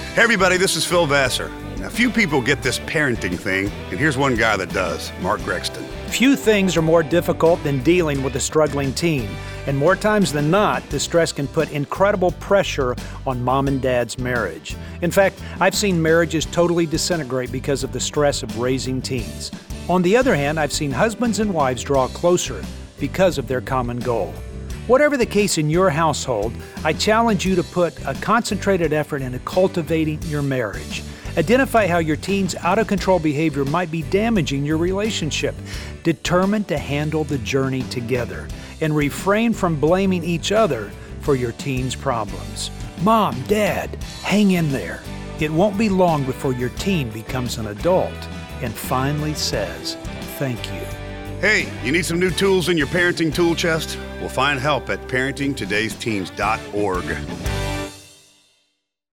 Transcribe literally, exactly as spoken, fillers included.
Hey everybody, this is Phil Vassar. Now, few people get this parenting thing, and here's one guy that does, Mark Grexton. Few things are more difficult than dealing with a struggling teen. And more times than not, the stress can put incredible pressure on mom and dad's marriage. In fact, I've seen marriages totally disintegrate because of the stress of raising teens. On the other hand, I've seen husbands and wives draw closer because of their common goal. Whatever the case in your household, I challenge you to put a concentrated effort into cultivating your marriage. Identify how your teen's out-of-control behavior might be damaging your relationship. Determine to handle the journey together and refrain from blaming each other for your teen's problems. Mom, Dad, hang in there. It won't be long before your teen becomes an adult and finally says, thank you. Hey, you need some new tools in your parenting tool chest? Well, find help at parenting todays teens dot org.